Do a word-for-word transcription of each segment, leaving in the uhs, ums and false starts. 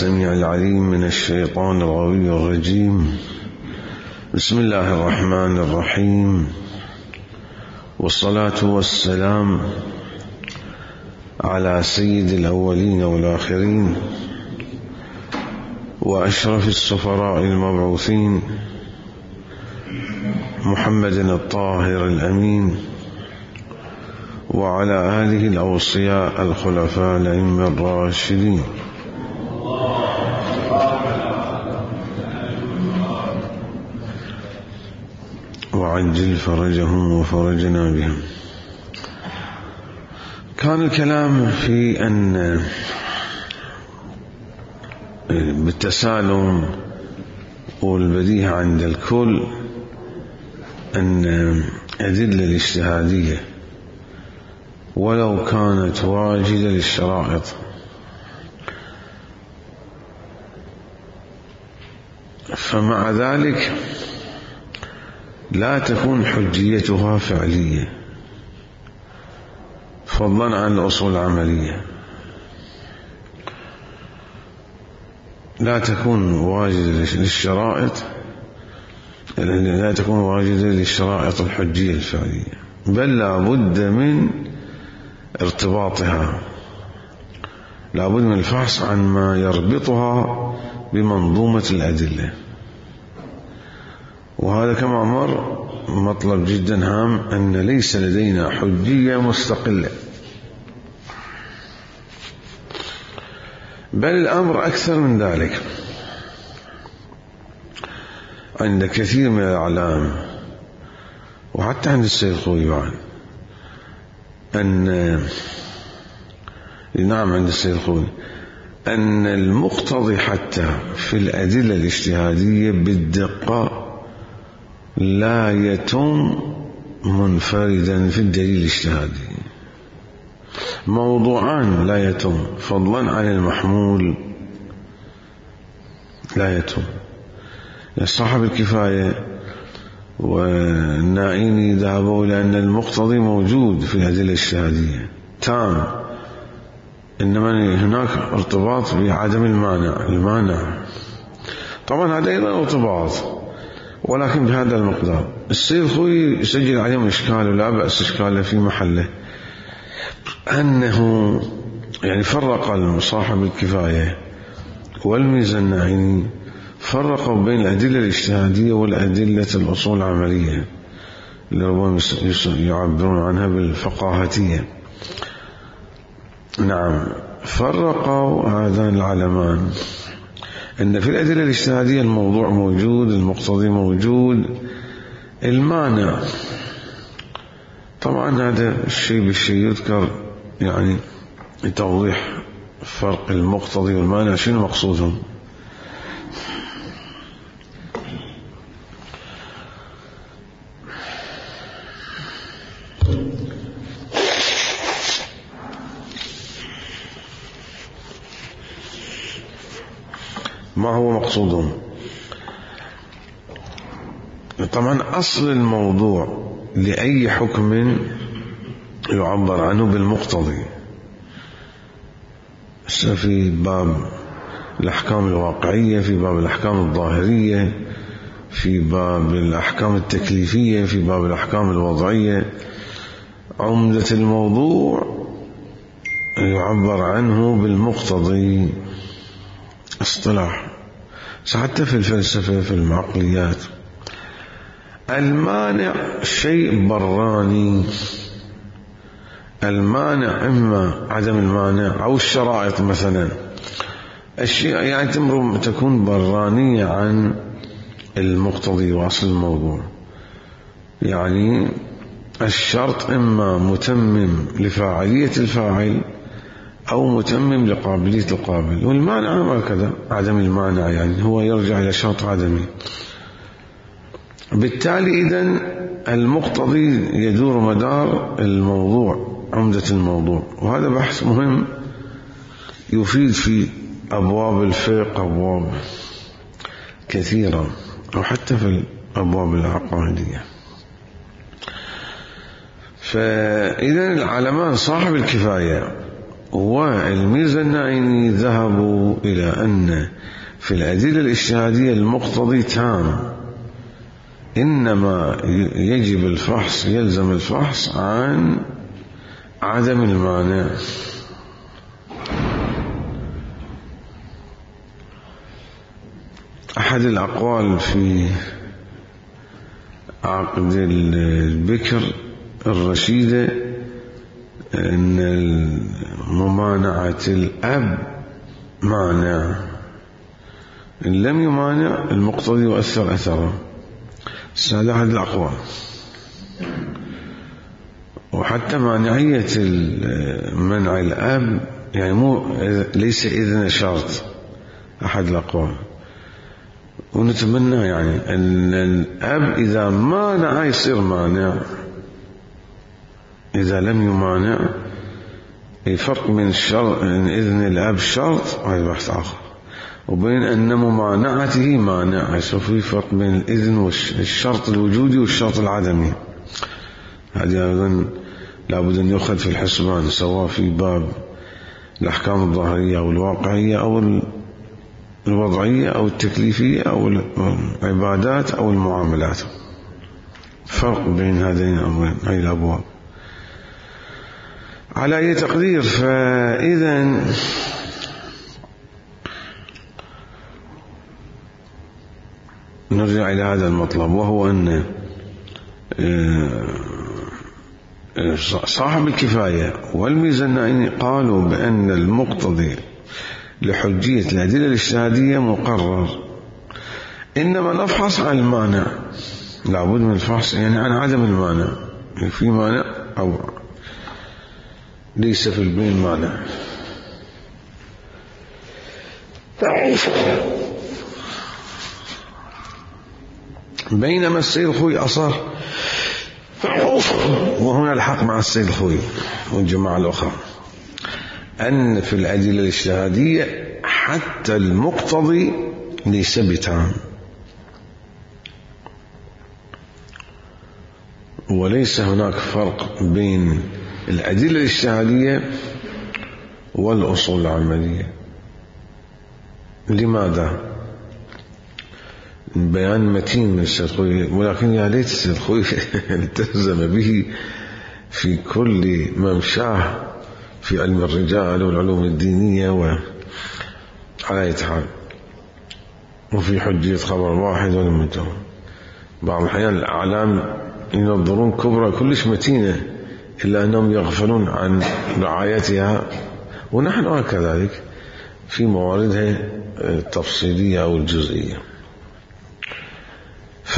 السميع العليم من الشيطان الغوي الرجيم. بسم الله الرحمن الرحيم، والصلاة والسلام على سيد الأولين والآخرين وأشرف السفراء المبعوثين محمد الطاهر الأمين، وعلى آله الأوصياء الخلفاء الأئمة الراشدين، وعجل فرجهم وفرجنا بهم. كان الكلام في أن بالتسالم والبديهة عند الكل أن أدلة الاجتهادية ولو كانت واجدة للشرائط فمع ذلك لا تكون حجيتها فعلية فضلا عن الأصول العملية. لا تكون واجدة للشرائط لا تكون واجدة للشرائط الحجية الفعلية، بل لا بد من ارتباطها، لا بد من الفحص عن ما يربطها بمنظومة الأدلة. وهذا كما مر مطلب جدا هام، أن ليس لدينا حجية مستقلة، بل الأمر أكثر من ذلك. عند كثير من الأعلام وحتى عند السيد الخوئي بعد أن نعم عند السيد الخوئي أن المقتضي حتى في الأدلة الاجتهادية بالدقة لا يتم منفردا في الدليل الاجتهادي، موضوعان لا يتم فضلا عن المحمول لا يتم. صاحب الكفاية والنائيني ذهبوا إلى أن المقتضي موجود في الأدلة الاجتهادية تام، إنما هناك ارتباط بعدم المانع المانع طبعا هذا أيضا ارتباط ولكن بهذا المقدار. السيد الخوئي يسجل عليهم إشكال ولا بأس إشكاله في محله، أنه يعني فرق صاحب الكفاية والميزان النائيني، فرقوا بين الأدلة الاجتهادية والأدلة الأصول العملية اللي ربما يعبرون عنها بالفقاهتية. نعم، فرقوا هذان العلمان أن في الأدلة الاجتهادية الموضوع موجود، المقتضي موجود، المانع طبعا هذا الشيء بالشيء يذكر يعني لتوضيح فرق المقتضي والمانع شنو مقصودهم. ما هو مقصودهم؟ طبعا أصل الموضوع لأي حكم يعبر عنه بالمقتضي، في باب الأحكام الواقعية، في باب الأحكام الظاهرية، في باب الأحكام التكليفية، في باب الأحكام الوضعية. عمدة الموضوع يعبر عنه بالمقتضي اصطلاح، حتى في الفلسفة في المعقليات. المانع شيء براني، المانع إما عدم المانع أو الشرائط مثلا، الشيء يعني تمر تكون برانية عن المقتضي واصل الموضوع. يعني الشرط إما متمم لفاعلية الفاعل أو متمم لقابلية القابل، والمانع هكذا عدم المانع يعني هو يرجع إلى شرط عدمي. بالتالي إذن المقتضي يدور مدار الموضوع، عمدة الموضوع. وهذا بحث مهم يفيد في أبواب الفقه أبواب كثيرة، أو حتى في الأبواب العقائدية. فإذن العلمان صاحب الكفاية والميرزا النعيمي ذهبوا إلى أن في الأدلة الاجتهادية المقتضي تام، إنما يجب الفحص، يلزم الفحص عن عدم المانع. أحد الأقوال في عقد البكر الرشيدة أن ممانعة الأب مانع، إن لم يمانع المقتضي يؤثر أثره. هذا أحد الأقوال. وحتى مانعية منع الأب يعني مو ليس إذن شرط، أحد الأقوال. ونتمنى يعني أن الأب إذا مانع يصير مانع، إذا لم يمانع. الفرق من الشرط من إذن الأب شرط هذا بحث آخر، وبين أن ممانعته مانع، في فرق بين الإذن والشرط الوجودي والشرط العدمي. هذا أيضا لابد أن يؤخذ في الحسبان، سواء في باب الأحكام الظاهرية أو الواقعية أو الوضعية أو التكليفية أو العبادات أو المعاملات. فرق بين هذين الأمرين، هذه الأبواب. على أي تقدير، فإذا نرجع إلى هذا المطلب، وهو أن صاحب الكفاية والميزان النعيمي قالوا بأن المقتضي لحجية الأدلة الاجتهادية مقرر، إنما نفحص عن المانع. لابد من الفحص يعني عن عدم المانع، في مانع أو ليس في البين مانع. بينما السيد الخوي أصر، وهنا الحق مع السيد الخوي والجماعة الأخرى، أن في الأدلة الاجتهادية حتى المقتضي ليس بتام، وليس هناك فرق بين الأدلة الاجتهادية والأصول العملية. لماذا؟ بيان متين من السيد الخوي، ولكن يا ليت السيد الخوي التزم به في كل ممشاه في علم الرجال والعلوم الدينية وعلى أي حال، وفي حجية خبر واحد ولم ينتهوا. بعض الأحيان الأعلام ينظرون كبرى كلش متينة إلا أنهم يغفلون عن رعايتها، ونحن كذلك في مواردها التفصيلية أو الجزئية. ف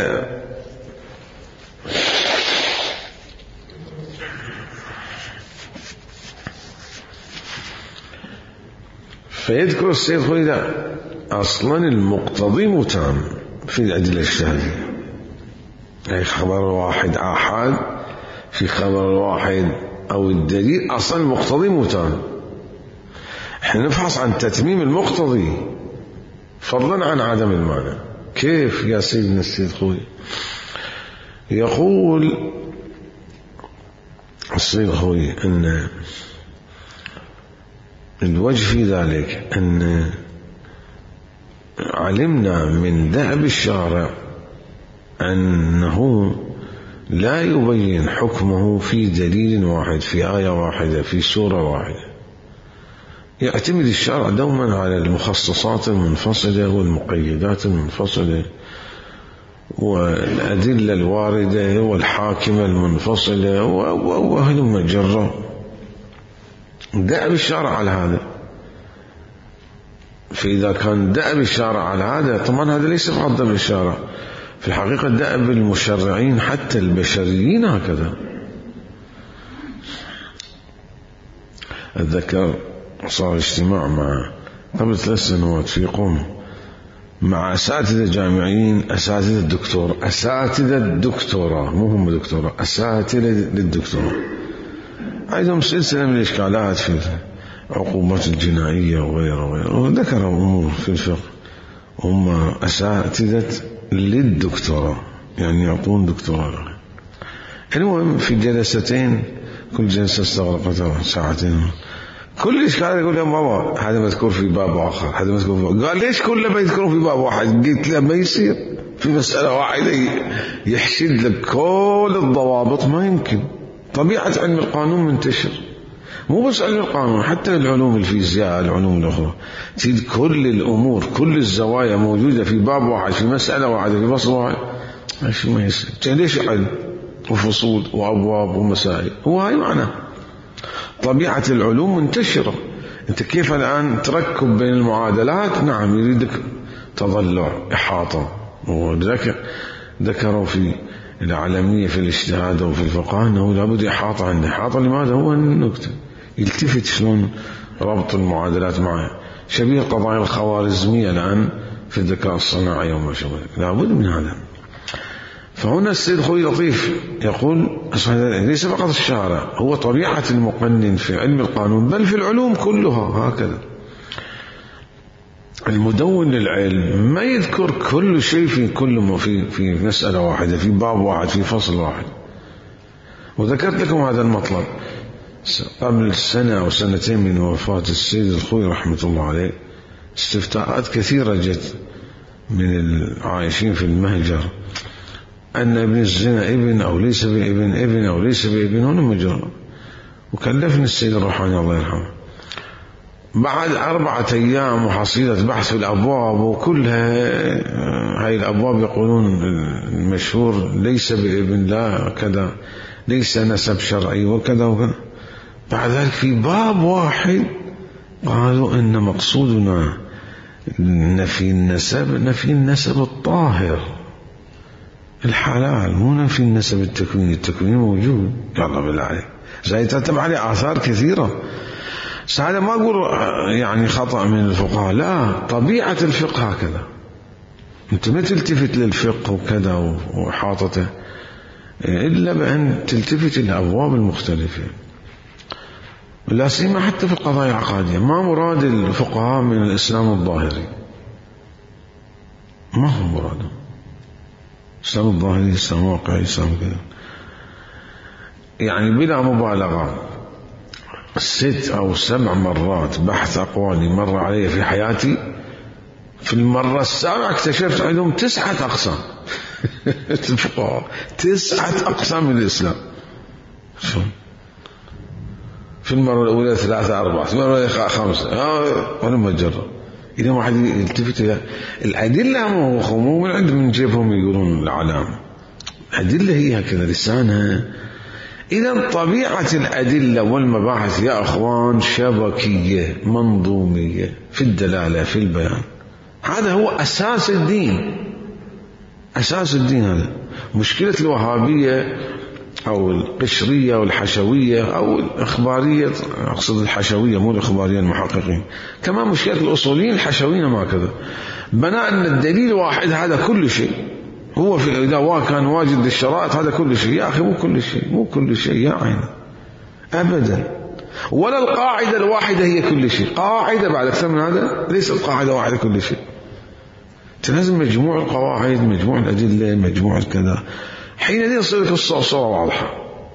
فيذكر السيد خوي أصلا المقتضي متام في الأدلة الاجتهادية، أي خبر واحد آحاد في خبر واحد أو الدليل، أصلا المقتضي متام. احنا نفحص عن تتميم المقتضي فضلا عن عدم المانع. كيف يا سيدنا السيد خوي؟ يقول السيد خوي أن الوجه في ذلك أن علمنا من دأب الشارع أنه لا يبين حكمه في دليل واحد، في آية واحدة، في سورة واحدة. يعتمد الشارع دوما على المخصصات المنفصلة والمقيدات المنفصلة والأدلة الواردة والحاكمة المنفصلة وهلم جرا. دأب الشارع على هذا. فإذا كان دأب الشارع على هذا، طبعا هذا ليس فقط دأب الشارع، في الحقيقة دأب المشرعين حتى البشريين هكذا. أتذكر صار اجتماع مع قبل ثلاث سنوات في قوم مع أساتذة جامعيين، أساتذة الدكتور، أساتذة الدكتوراه، مو هم دكتوراه، أساتذة للدكتوراه، عندهم سلسلة من الإشكالات في العقوبات الجنائية وغيره وغيره، وذكروا أمور في الفقه. هم أساتذة للدكتوراه، يعني يعطون دكتوراه. المهم في جلستين، كل جلسة استغرقت ساعتين، كل إشكال يقول يا بابا هذا مذكور في باب آخر، هذا مذكور في باب. قال ليش كله ما يذكرون في باب واحد؟ قلت له ما يصير في مسألة واحدة يحشد لك كل الضوابط، ما يمكن. طبيعة علم القانون منتشر، مو بس علم القانون، حتى العلوم الفيزياء، العلوم الأخرى، تجد كل الأمور كل الزوايا موجودة في باب واحد، في مسألة واحدة، في فصل واحد. ماشي ما يصير. ليش علم وفصول وأبواب ومسائل؟ هو هاي معنى طبيعة العلوم منتشرة. أنت كيف الآن تركب بين المعادلات؟ نعم يريدك تضلع إحاطة. وذلك ذكروا في العالمية في الاجتهاد وفي الفقه أنه لابد إحاطة. عند إحاطة لماذا؟ هو النكتة يلتفت شلون ربط المعادلات معه، شبيه القضايا الخوارزمية الآن في الذكاء الصناعي وما شابه، لابد من هذا. فهنا السيد خوي لطيف يقول ليس فقط الشارع، هو طبيعة المقنن في علم القانون بل في العلوم كلها هكذا. المدون للعلم ما يذكر كل شيء في كل في في مسألة واحدة، في باب واحد، في فصل واحد. وذكرت لكم هذا المطلب قبل سنة أو سنتين من وفاة السيد الخوي رحمة الله عليه. استفتاءات كثيرة جت من العايشين في المهجر أن ابن الزنا ابن أو ليس بابن، ابن أو ليس بابن، هنا مجرد. وكلفني السيد الروحاني الله يرحمه بعد أربعة أيام وحصيلة بحث في الأبواب، وكلها هاي الأبواب يقولون المشهور ليس بابن، لا كذا، ليس نسب شرعي وكذا وكذا. بعد ذلك في باب واحد قالوا إن مقصودنا نفي النسب، نفي النسب الطاهر الحلال، مو نفي النسب التكويني. التكويني موجود يلا بالله عليك، زي تتبع عليه آثار كثيرة. هذا ما أقول يعني خطأ من الفقهاء، لا، طبيعة الفقه هكذا. أنت ما تلتفت للفقه وكذا وحاطته إلا بأن تلتفت إلى الأبواب المختلفة، لا سيما حتى في القضايا العقادية. ما مراد الفقهاء من الإسلام الظاهري؟ ما هو مراده الإسلام الظاهري؟ إسلام واقعي، إسلام كذا، يعني بلا مبالغة ست أو سبع مرات بحث أقوالي مر علي في حياتي، في المرة السابعة اكتشفت عندهم تسعة أقسام الفقهاء، تسعة أقسام من الإسلام. شو في المرة الأولى ثلاثة أربعة، في المرة الأخرى خمسة، وأنا ما أجرب. إذا واحد يلتفت إلى الأدلة، مو من عند من جيبهم يقولون العلام، الأدلة هي هكذا لسانها. إذا طبيعة الأدلة والمباحث يا أخوان شبكية منظومية في الدلالة في البيان. هذا هو أساس الدين، أساس الدين. هذا مشكلة الوهابية أو القشرية والحشوية أو الإخبارية، أقصد الحشوية مو الإخبارية المحققين، كما مشكلة الأصوليين الحشويين ما كذا، بناء أن الدليل واحد هذا كل شيء. هو في إذا كان واجد للشرائط هذا كل شيء. يا أخي مو كل شيء، مو كل شيء يا عيني أبدا. ولا القاعدة الواحدة هي كل شيء، قاعدة بعد أكثر من هذا ليست قاعدة واحدة كل شيء. لازم مجموع القواعد، مجموع الأدلة، مجموع الكذا، حينئذ يصير لك الصورة واضحة.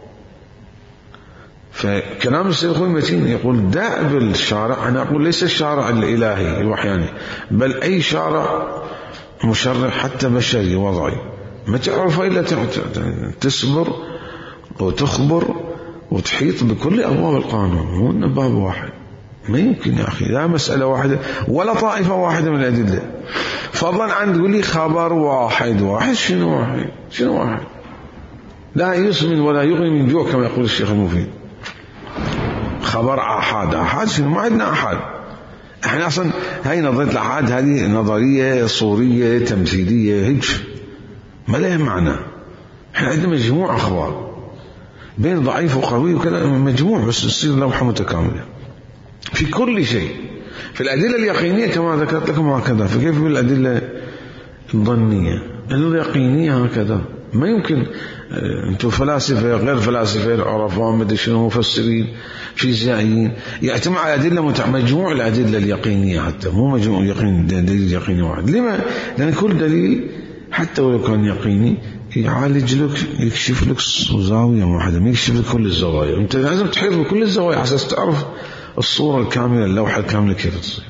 فكلام السيد الخوي متين يقول داعب الشارع، أنا أقول ليس الشارع الإلهي الوحياني، بل أي شارع مشرع حتى بشري وضعي، ما تعرف إلا تصبر وتخبر وتحيط بكل أبواب القانون، مو إنه باب واحد. ما يمكن يا أخي، لا مسألة واحدة ولا طائفة واحدة من الأدلة، فضلا عن تقول لي خبر واحد. واحد شنو واحد؟ شنو واحد؟ لا يسمن ولا يغني من جوع كما يقول الشيخ المفيد. خبر آحاد، آحاد شنو؟ ما عندنا آحاد. احنا اصلا هاي نظرية الآحاد هذه نظرية صورية تمثيلية، هيك ما لها معنى. احنا عندنا مجموعة أخبار بين ضعيف وقوي وكذا، مجموع بس تصير لوحة متكاملة في كل شيء. في الأدلة اليقينية كما ذكرت لكم هكذا، فكيف بالأدلة الظنية؟ اليقينية هكذا ما يمكن. انتم فلاسفة غير فلاسفة، العرفاء مدري شنو، مفسرين، فيزيائيين، يعتمد على أدلة متع... مجموع الأدلة اليقينية، حتى مو مجموع يقين دليل يقيني واحد. لما؟ لأن كل دليل حتى ولو كان يقيني يعالج لك، يكشف لك زاوية واحدة، ما يكشف لك كل الزوايا. انت لازم تحيط بكل الزوايا حساس تعرف الصورة الكاملة اللوحة الكاملة كيف تصير.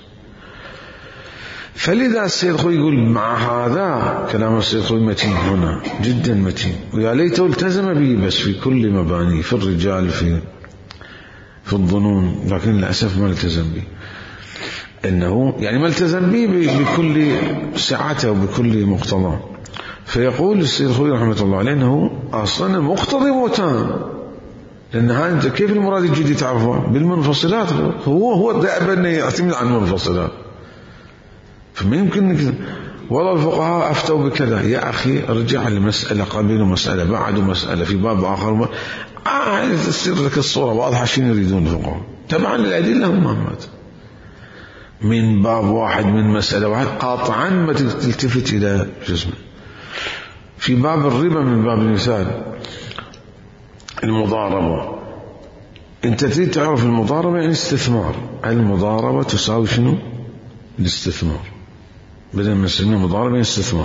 فلذا السيد خوي يقول مع هذا كلام السيد خوي متين هنا جدا متين، ويا ليته التزم به بس في كل مباني، في الرجال في في الظنون، لكن للأسف ما التزم به، إنه يعني ما التزم به بكل سعته وبكل مقتضى. فيقول السيد خوي رحمة الله عليه أنه أصلا مقتضي وتام، لأن هذا كيف المراد الجديد تعرفه بالمنفصلات، هو هو دائما أنه يعتمد على المنفصلات، فما يمكن والله الفقهاء أفتوا بكذا. يا أخي ارجع لمسألة قبل ومسألة بعد ومسألة في باب آخر، آه تصير لك الصورة واضحة شين يريدون الفقهاء تبعا للأدلة هم مات من باب واحد من مسألة واحد قاطعا ما تلتفت إلى جسمه. في باب الربا من باب المثال المضاربة، انت تريد تعرف المضاربة يعني استثمار، المضاربة تساوي شنو؟ الاستثمار، بدل ما نسميه مضاربة يعني استثمار.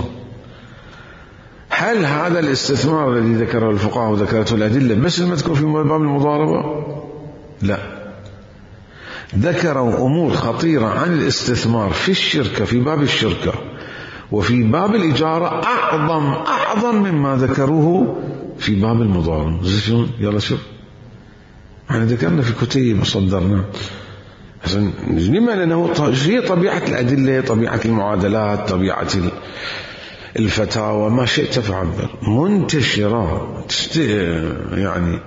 هل هذا الاستثمار الذي ذكره الفقهاء وذكرته الأدلة بس المذكور في باب المضاربة؟ لا، ذكروا أمور خطيرة عن الاستثمار في الشركة في باب الشركة وفي باب الإجارة أعظم أعظم مما ذكروه في باب المضاربة. زي شلون؟ يلا شوف، احنا ذكرنا في كتيب وصدرنا لما، لأنه هي طبيعة الأدلة، طبيعة المعادلات، طبيعة الفتاوى، ما شئت فعبر، منتشرة يعني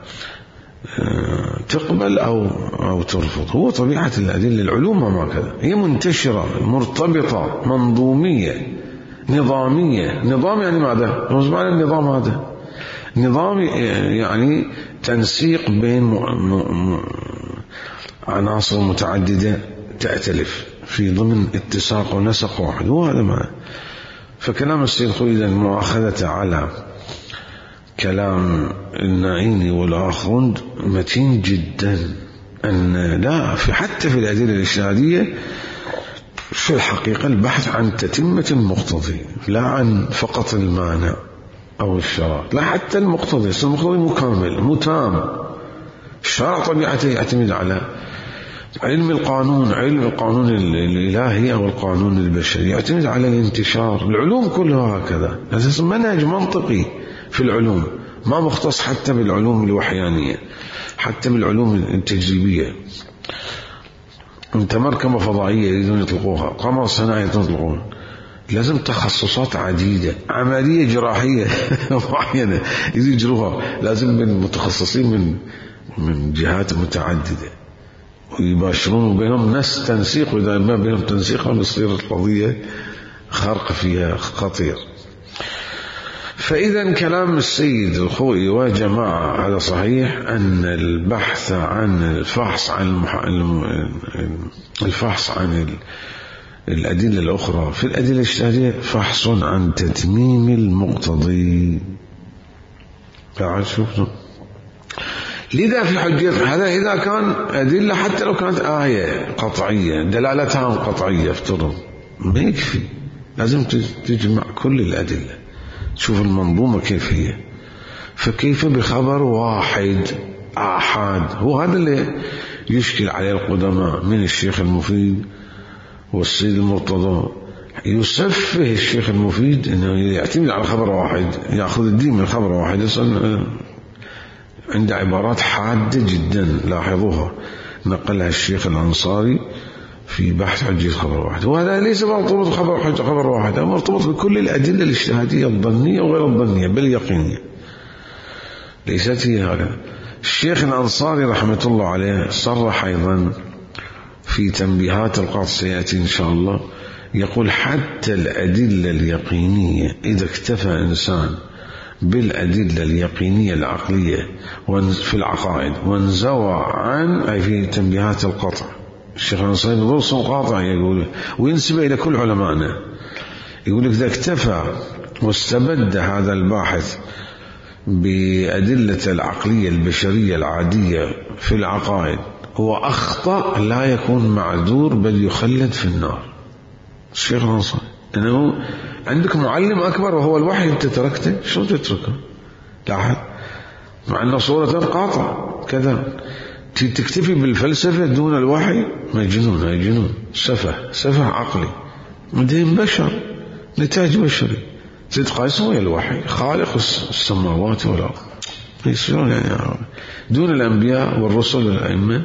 تقبل أو أو ترفض، هو طبيعة الأدلة. العلوم ما كذا، هي منتشرة مرتبطة منظومية نظامية. نظام يعني ماذا؟ رمز معنى النظام هذا، نظام يعني تنسيق بين م... م... عناصر متعددة تأتلف في ضمن اتساق ونسق واحد، هو هذا معنى. فكلام السيد خوي المؤاخذة على كلام النعيمي والآخرون متين جدا، أن لا في حتى في الأدلة الاجتهادية في الحقيقة البحث عن تتمة المقتضي، لا عن فقط المانع أو الشرط، لا حتى المقتضي، المقتضي مكامل متام. الشرع طبيعته يعتمد على علم القانون، علم القانون الإلهي أو القانون البشري يعتمد على الانتشار. العلوم كلها هكذا، أساس منهج منطقي في العلوم، ما مختص حتى بالعلوم الوحيانية، حتى بالعلوم التجريبية. انت مركبة فضائية يريدون يطلقوها، قمر صناعي يطلقون، لازم تخصصات عديدة، عملية جراحية معينة يجروها، لازم من متخصصين من من جهات متعددة ويباشرون بينهم ناس تنسيق، وإذا ما بينهم تنسيق يصير القضية خرق فيها خطير. فإذا كلام السيد الخوئي وجماعة على صحيح أن البحث عن الفحص عن المح... الفحص عن الأدلة الأخرى في الأدلة الاجتهادية فحص عن تتميم المقتضي. تعال شوفنا. لذا في حجية هذا إذا كان أدلة حتى لو كانت آية قطعية دلالتها قطعية افترض ما يكفي، لازم تجمع كل الأدلة، شوف المنظومة كيف هي. فكيف بخبر واحد آحاد؟ هو هذا اللي يشكل عليه القدماء من الشيخ المفيد والسيد المرتضى. يسفه الشيخ المفيد أنه يعتمد على خبر واحد، يأخذ الدين من خبر واحد، يصل عند عبارات حادة جدا لاحظوها نقلها الشيخ الأنصاري في بحث حجية خبر واحد. وهذا ليس مرتبط بخبر حجة خبر واحد، هذا مرتبط بكل الأدلة الاجتهادية الظنية وغير الظنية بل يقينية، ليست هي هذا. الشيخ الأنصاري رحمة الله عليه صرح أيضا في تنبيهات القاضي سيأتي إن شاء الله، يقول حتى الأدلة اليقينية إذا اكتفى إنسان بالأدلة اليقينية العقلية في العقائد وانزوى عن أي في تنبيهات القطع، الشيخ الأنصاري نص قاطع يقول وينسب إلى كل علمائنا، يقول لك إذا اكتفى واستبد هذا الباحث بأدلة العقلية البشرية العادية في العقائد هو أخطأ لا يكون معذور بل يخلد في النار. الشيخ الأنصاري أنه عندك معلم أكبر وهو الوحي، أنت تركته، شو تتركه؟ لاحظ، مع أن صورة قاطع كذا تكتفي بالفلسفة دون الوحي مجنون، هاي جنون، سفه سفه عقلي. مدين بشر، نتاج بشري، تتقايسه ويا الوحي خالق السماوات والأرض. يصيرون يعني دون الأنبياء والرسل والأئمة.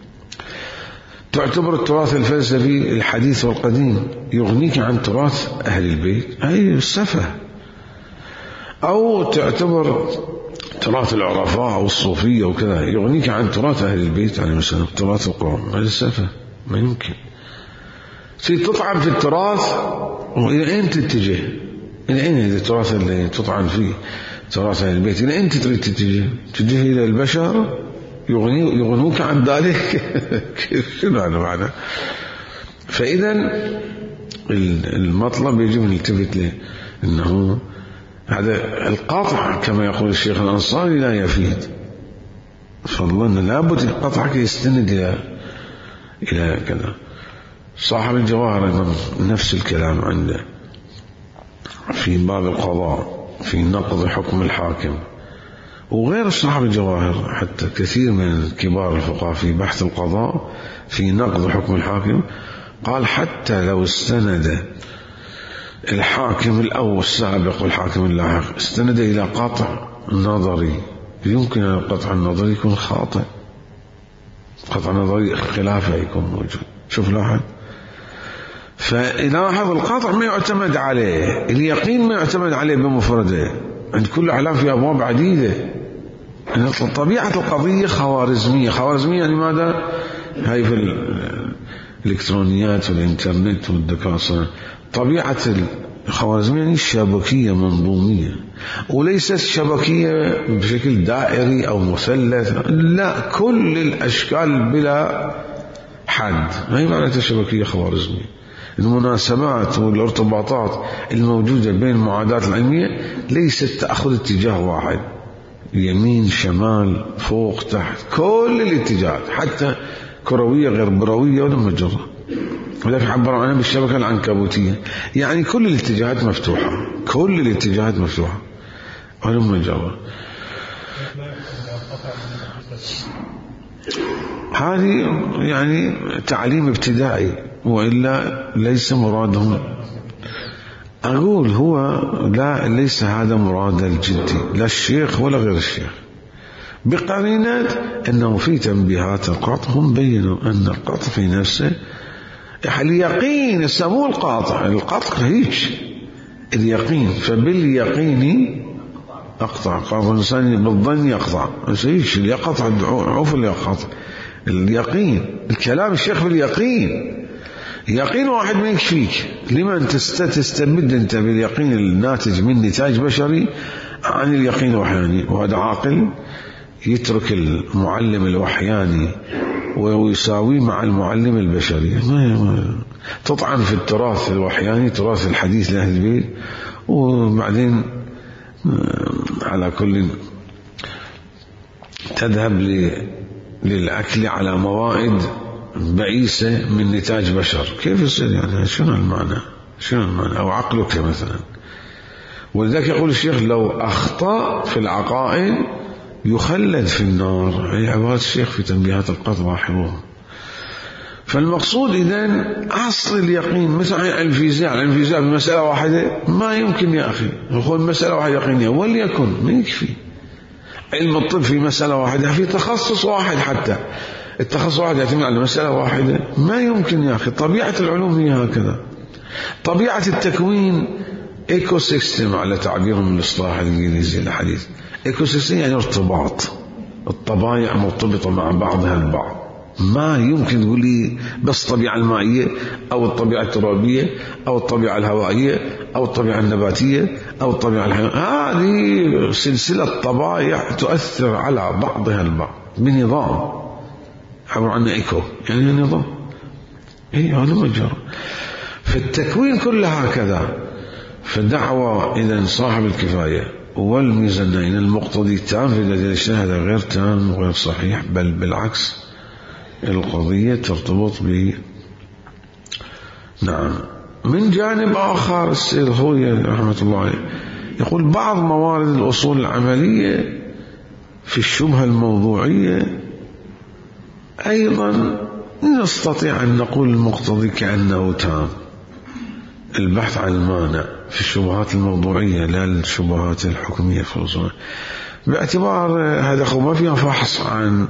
تعتبر التراث الفلسفي الحديث والقديم يغنيك عن تراث أهل البيت، أي سفه. أو تعتبر تراث العرفاء والصوفية وكذا يغنيك عن تراث أهل البيت، يعني مثلا تراث القرآن، هذا سفه ما يمكن. تصير تطعن في التراث، وإلى أين تتجه؟ إلى أين هذا التراث اللي تطعن فيه تراث أهل البيت؟ إلى أين تريد تتجه؟ تتجه إلى البشر يغني يغنوك عن ذلك؟ شنو هذا معنى؟ فإذا المطلب يجب أن نلتفت له أنه هذا القاطع كما يقول الشيخ الأنصاري لا يفيد، فضلا لابد القطع يستند إلى إلى كذا. صاحب الجواهر نفس الكلام عنده في باب القضاء في نقض حكم الحاكم، وغير صاحب الجواهر حتى كثير من كبار الفقهاء في بحث القضاء في نقض حكم الحاكم قال حتى لو استند الحاكم الأول السابق والحاكم اللاحق استند إلى قطع نظري، يمكن أن القطع النظري يكون خاطئ، قطع نظري خلافه يكون موجود. شوف لاحظ، فلاحظ القطع ما يعتمد عليه، اليقين ما يعتمد عليه بمفرده، عند كل أعلام في أبواب عديدة. طبيعة القضية خوارزمية، خوارزمية يعني ماذا؟ هاي في الإلكترونيات والإنترنت والذكاء. طبيعة الخوارزمية يعني شبكية منظومية، وليست شبكية بشكل دائري أو مثلث، لا، كل الأشكال بلا حد، هاي معناتها شبكية خوارزمية. المناسبات والارتباطات الموجودة بين المعادلات العلمية ليست تأخذ اتجاه واحد، يمين شمال فوق تحت، كل الاتجاهات حتى كروية غير بروية ولا مجرة، ولكن عبروا عنها بالشبكة العنكبوتية، يعني كل الاتجاهات مفتوحة، كل الاتجاهات مفتوحة ولا مجرة. هذه يعني تعليم ابتدائي، وإلا ليس مرادهم. أقول هو لا، ليس هذا مراد الجدي لا الشيخ ولا غير الشيخ، بقرينة أنه في تنبيهات القاطع هم بيّنوا أن القاطع في نفسه اليقين، يسموه القاطع، القاطع هيك اليقين، فباليقين أقطع، قاطع الإنسان بالظن يقطع، هيك يقطع عوف اللي يقطع اليقين. الكلام الشيخ باليقين، يقين واحد ما يكفيك، لمن تستبد أنت باليقين الناتج من نتاج بشري عن اليقين الوحياني؟ وهذا عاقل يترك المعلم الوحياني ويساوي مع المعلم البشري. ما تطعن في التراث الوحياني، تراث الحديث لأهل البيت، وبعدين على كل تذهب للأكل على موائد بئيسة من نتاج بشر. كيف يصير يعني؟ شنو المعنى؟ شنو المعنى؟ أو عقلك مثلا. ولذلك يقول الشيخ لو أخطأ في العقائد يخلد في النار، هي عبارة الشيخ في تنبيهات القطع لاحظوها. فالمقصود إذن أصل اليقين، مثلا الفيزياء، الفيزياء بمسألة واحدة ما يمكن يا أخي، يقول مسألة واحدة يقينية وليكن ما يكفي. علم الطب في مسألة واحدة، في تخصص واحد، حتى التخصص واحد يعتمد على مسألة واحدة ما يمكن يا أخي. طبيعة العلوم هي هكذا، طبيعة التكوين ايكو سيستم على تعبيرهم الاصطلاح الانجليزي الحديث. ايكو سيستم يعني ارتباط، الطبائع مرتبطة مع بعضها البعض، ما يمكن تقول لي بس الطبيعة المائية أو الطبيعة الترابية أو الطبيعة الهوائية أو الطبيعة النباتية أو الطبيعة الحيوانية. هذه سلسلة طبائع تؤثر على بعضها البعض بنظام، عبر عنه إيكو يعني نظام، إيه هذا مجرى. فالتكوين كله هكذا. فالدعوة إذا صاحب الكفاية والميزانين المقتضي تام في دليل الشيء، هذا غير تام وغير صحيح، بل بالعكس القضية ترتبط ب نعم. من جانب آخر السيد الخوي رحمة الله عليه يقول بعض موارد الأصول العملية في الشبهة الموضوعية أيضا نستطيع أن نقول المقتضي كأنه تام، البحث عن المانع في الشبهات الموضوعية لا الشبهات الحكمية في الأصول، باعتبار هذا ما فيها فحص عن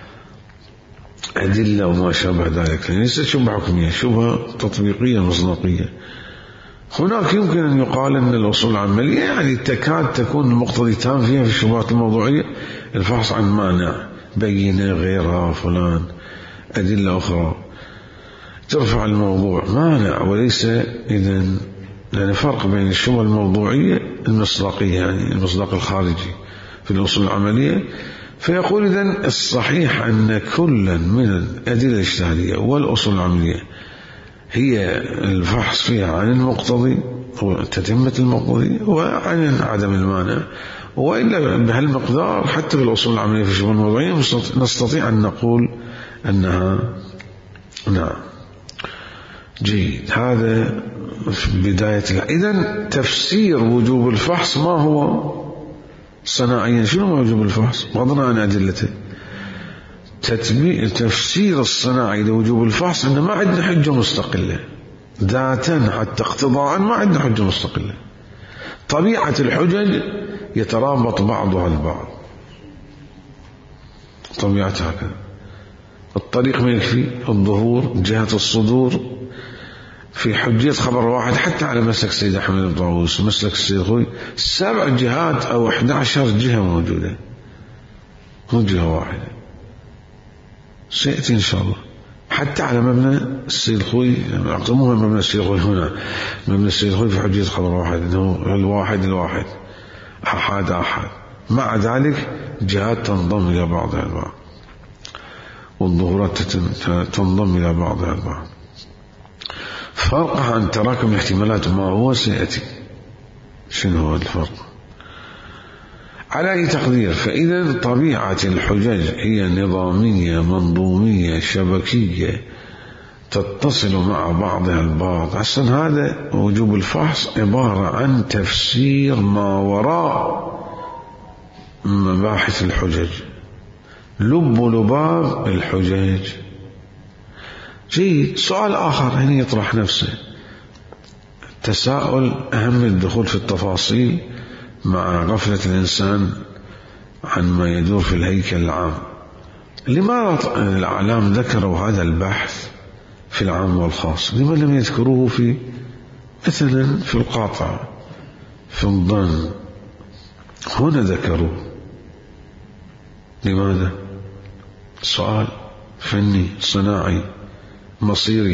أدلة وما شابه ذلك، يعني ليست شبهة حكمية، شبهة تطبيقية مصداقية. هناك يمكن أن يقال أن الأصول العملية يعني تكاد تكون المقتضي تام فيها في الشبهات الموضوعية الفحص عن مانع، بينة غيرها فلان أدلة أخرى ترفع الموضوع مانع، وليس إذن يعني فرق بين الشبهة الموضوعية المصداقية يعني المصداق الخارجي في الأصول العملية. فيقول إذن الصحيح أن كلا من الأدلة الاجتهادية والأصول العملية هي الفحص فيها عن المقتضي وتتمة المقتضي وعن عدم المانع، وإلا بهالمقدار حتى في الأصول العملية في الشبهة الموضوعية نستطيع أن نقول أنها نعم. جيد، هذا في بداية. إذن تفسير وجوب الفحص ما هو صناعيا؟ شنو وجوب الفحص بغض عن أدلته؟ تفسير الصناعي لوجوب الفحص أن ما عندنا حجة مستقلة ذاتا حتى اقتضاء، ما عندنا حجة مستقلة. طبيعة الحجج يترابط بعضها البعض، طبيعتها هكذا. الطريق ما يكفي، الظهور جهة الصدور في حجية خبر واحد حتى على مسلك سيد أحمد بن طاووس ومسلك السيد الخوي سبع جهات أو إحدى عشر جهة موجودة، مو جهة واحدة. سيأتي إن شاء الله حتى على مبنى السيد الخوي، مو مبنى السيد الخوي هنا، مبنى السيد الخوي في حجية خبر واحد إنه الواحد الواحد أحد أحد، مع ذلك جهات تنضم إلى بعضها البعض والظهورات تنضم إلى بعضها البعض. فرق عن تراكم الاحتمالات ما هو سيأتي. شنو هو الفرق؟ على أي تقدير؟ فإذا طبيعة الحجج هي نظامية منظومية شبكية تتصل مع بعضها البعض. أصلا هذا وجوب الفحص عبارة عن تفسير ما وراء مباحث الحجج، لب لباب الحجج. جيد، سؤال آخر هنا يطرح نفسه، تساؤل أهم من الدخول في التفاصيل مع غفلة الإنسان عن ما يدور في الهيكل العام. لماذا الأعلام ذكروا هذا البحث في العام والخاص؟ لما لم يذكروه في مثلا في القاطع في الظن؟ هنا ذكروه، لماذا؟ سؤال فني صناعي مصيري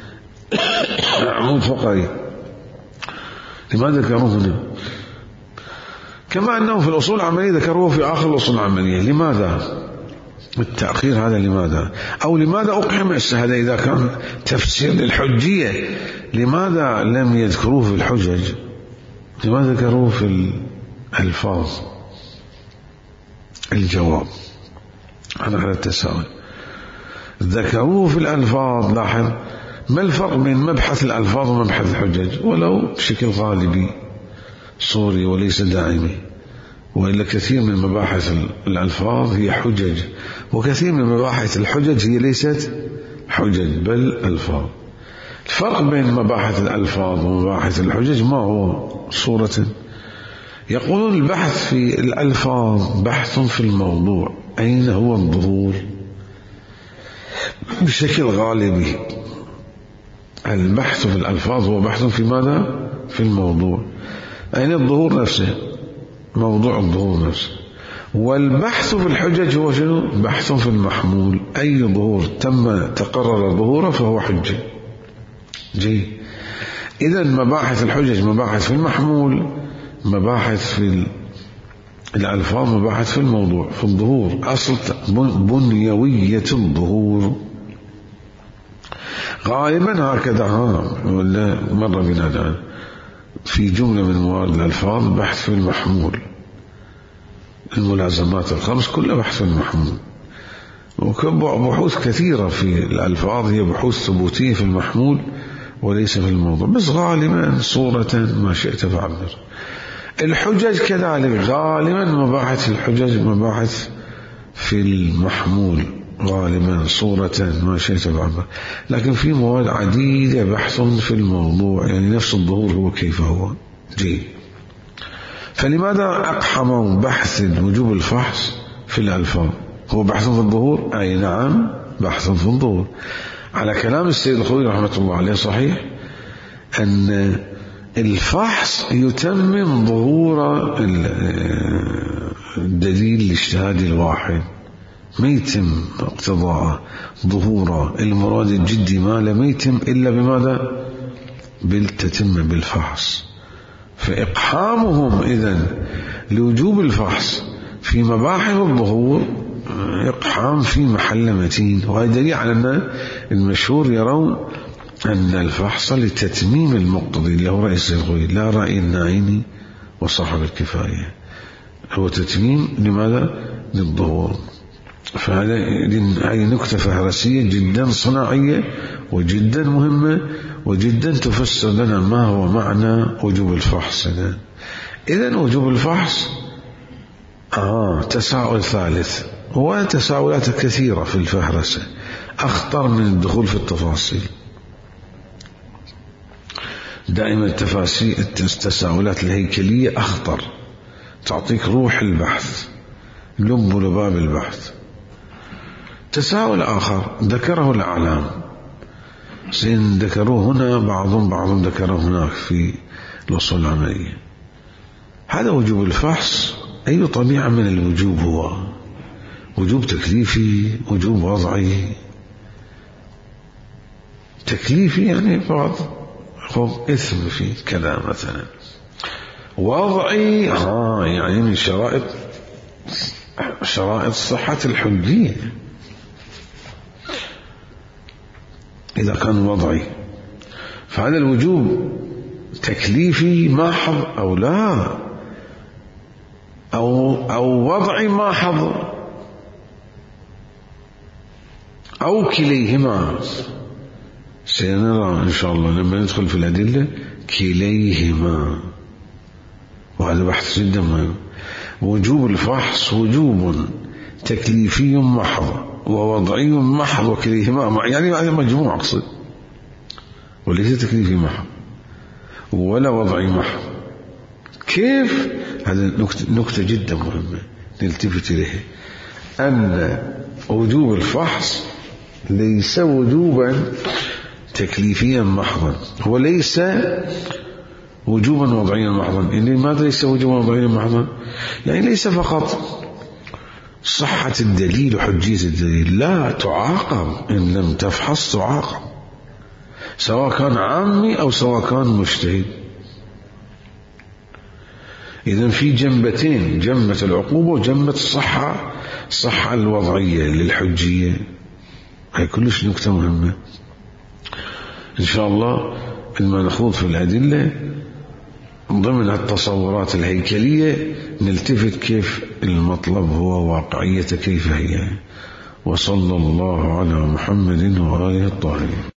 مو فقري، لماذا ذكروه هنا؟ كما أنه في الأصول العملية ذكروه في آخر الأصول العملية. لماذا التأخير هذا؟ لماذا؟ أو لماذا أقحم الشهادة إذا كان تفسير للحجية؟ لماذا لم يذكروه في الحجج؟ لماذا ذكروه في الألفاظ؟ الجواب على هذا التساؤل، ذكروه في الألفاظ. لاحظ ما الفرق بين مبحث الألفاظ ومبحث الحجج؟ ولو بشكل غالبي صوري وليس دائمي، وإلا كثير من مباحث الألفاظ هي حجج، وكثير من مباحث الحجج هي ليست حجج بل ألفاظ. الفرق بين مباحث الألفاظ ومباحث الحجج ما هو؟ صورة يقولون البحث في الألفاظ بحث في الموضوع، أين هو الظهور بشكل غالبي. البحث في الألفاظ هو بحث في ماذا؟ في الموضوع، أين الظهور نفسه، موضوع الظهور نفسه. والبحث في الحجج هو شنو؟ بحث في المحمول، أي ظهور تم تقرر ظهوره فهو حجة. جي، إذا مباحث الحجج مباحث في المحمول، مباحث في الألفاظ مباحث في الموضوع في الظهور، أصل بنيوية الظهور غالبا هكذا. ها ولا مرة بنا الآن في جملة من موارد الألفاظ بحث في المحمول، الملازمات الخمس كلها بحث في المحمول. وبحوث كثيرة في الألفاظ هي بحوث ثبوتية في المحمول وليس في الموضوع، بس غالبا صورة ما شئت فعبر. الحجج كذلك غالبا مباحث الحجج مباحث في المحمول غالبا صورة ما شئت بعبر، لكن في مواد عديدة بحث في الموضوع، يعني نفس الظهور هو كيف هو. جيد. فلماذا أقحموا بحث وجوب الفحص في الألفاظ؟ هو بحث في الظهور؟ أي نعم بحث في الظهور. على كلام السيد الخوئي رحمة الله عليه صحيح أن الفحص يتمم ظهور الدليل الاجتهادي الواحد، ما يتم اقتضاء ظهور المراد الجدي ماله ما يتم إلا بماذا؟ بالتتمة بالفحص. فإقحامهم إذن لوجوب الفحص في مباحث الظهور إقحام في محل متين، وهذا دليل على أن المشهور يرون أن الفحص لتتميم المقتضي اللي هو رئيس الخوئي، لا رأي الناعيني وصاحب الكفاية، هو تتميم لماذا؟ للظهور. فهذا هذه نكتة فهرسية جدا صناعية وجدا مهمة وجدا تفسر لنا ما هو معنى وجوب الفحص. إذن وجوب الفحص آه تساؤل ثالث، وتساؤلات كثيرة في الفهرسة أخطر من الدخول في التفاصيل. دائما التفاصيل التساؤلات الهيكلية أخطر، تعطيك روح البحث، لب لباب البحث. تساؤل آخر ذكره الأعلام، سين ذكروه هنا، بعضهم بعضهم ذكروه هناك في الأصول العملية. هذا وجوب الفحص أي طبيعة من الوجوب هو؟ وجوب تكليفي، وجوب وضعي. تكليفي يعني بعض خذ إثم في كذا مثلا، وضعي آه يعني من شرائط شرائط صحة الحجية إذا كان وضعي. فهذا الوجوب تكليفي محض أو لا، أو, أو وضعي محض أو كليهما. سنرى إن شاء الله لما ندخل في الأدلة كليهما، وهذا بحث جدا مهم. وجوب الفحص وجوب تكليفي محض ووضعي محض وكليهما، يعني مجموع أقصد، وليس تكليفي محض ولا وضعي محض. كيف؟ هذا نكتة جدا مهمة نلتفت إليها، أن وجوب الفحص ليس وجوبا تكليفيا محضا، هو ليس وجوبا وضعيا محضا. لماذا ليس وجوبا وضعيا محضا؟ يعني ليس فقط صحة الدليل وحجية الدليل، لا، تعاقب إن لم تفحص، تعاقب سواء كان عامي أو سواء كان مجتهد. إذن في جنبتين، جنبة العقوبة وجنبة الصحة، الصحة الوضعية للحجية. هاي كلش نكتة مهمة. إن شاء الله لما نخوض في الأدلة ضمن التصورات الهيكلية نلتفت كيف المطلب هو واقعية كيف هي. وصلى الله على محمد وآله الطاهرين.